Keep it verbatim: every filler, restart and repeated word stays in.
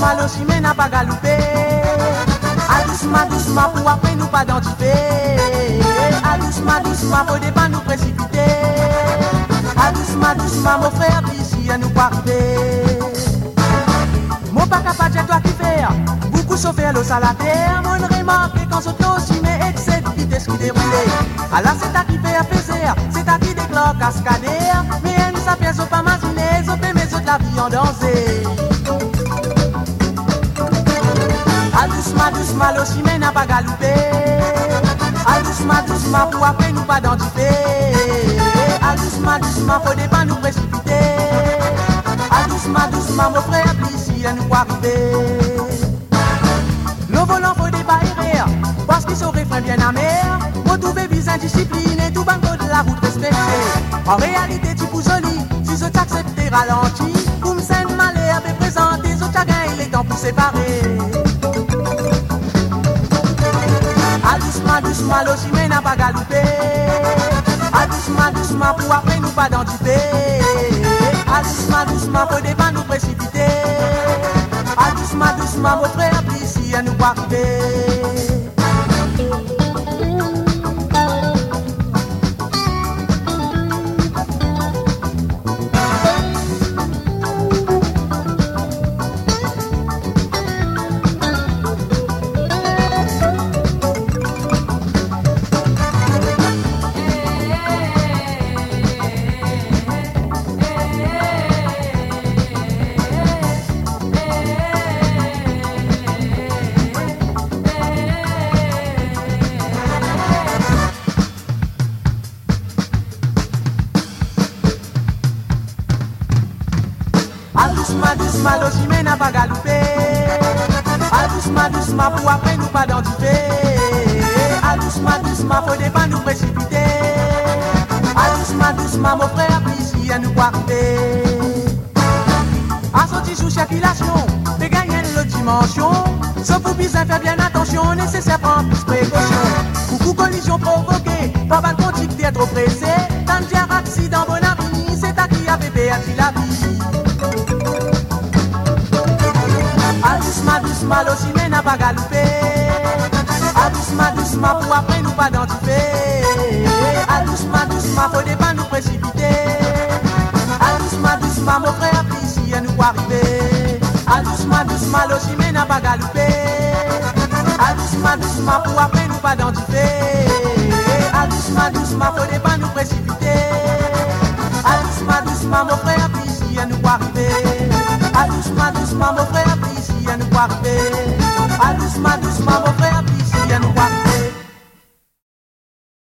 doucement, le chimé n'a pas galopé. A doucement, doucement, pour après nous pas d'identifier. A doucement, doucement, faut pas nous précipiter. A doucement, doucement, mon frère, d'ici à nous pas arriver. Mon pas capable, c'est toi qui fais. Beaucoup sauver l'eau à la terre. Mon remarque quand ce taux chimé excède vitesse qui déroulait. Alors c'est ta qui fait à faire, c'est ta qui déclare cascadère. Mais elle nous s'appelle au pas masiné, au fait mes autres la vie en danger. A doucement, doucement, le chimé n'a pas galopé. A doucement, doucement, pour après nous pas d'identifier. A doucement, doucement, faut pas nous précipiter. A doucement, doucement, mon frère, ici, à nous pas arriver. Le volant faut pas errer, parce qu'il saurait frein bien amer. Pour trouver vis indiscipliné, tout banco de la route respecté. En réalité, tu pousses joli, si je t'accepte tes ralentis. Pour me sène malherbe et présenter, ce chagrin, il est temps pour séparer. A doucement, doucement, le chimé n'a pas galopé. A doucement, doucement, pour après nous pas d'identifier. A doucement, doucement, faut pas nous précipiter. A doucement, doucement, mon frère, ici, à nous pas arriver. A doucement, doucement, le chimé n'a pas galopé. A doucement, doucement, pour après nous pas d'identifier. A doucement, doucement, faut pas nous précipiter. A doucement, doucement, mon frère, ici, à nous pas arriver. A sorti sous circulation, de gagner le dimension. Sauf pour bien faire bien attention, nécessaire prendre plus précaution. Coucou collision provoquée, pas mal conduite d'être trop pressé. Tant de accident, bon avenir, c'est à qui a bébé a dit la vie. A doucement, doucement, le chimé n'a pas galopé. A doucement, doucement, pour après nous pas d'identifier. A doucement, doucement, faut pas nous précipiter. A doucement, doucement, mon frère, ici, à nous pas arriver. A doucement, doucement, le chimé n'a pas galopé. A doucement, doucement, pour après nous pas d'identifier. A doucement, doucement, faut pas nous précipiter. A doucement, doucement, mon frère, ici, à nous pas arriver. A doucement, doucement, mon frère, ici, à nous pas arriver. A doucement, doucement, mon frère,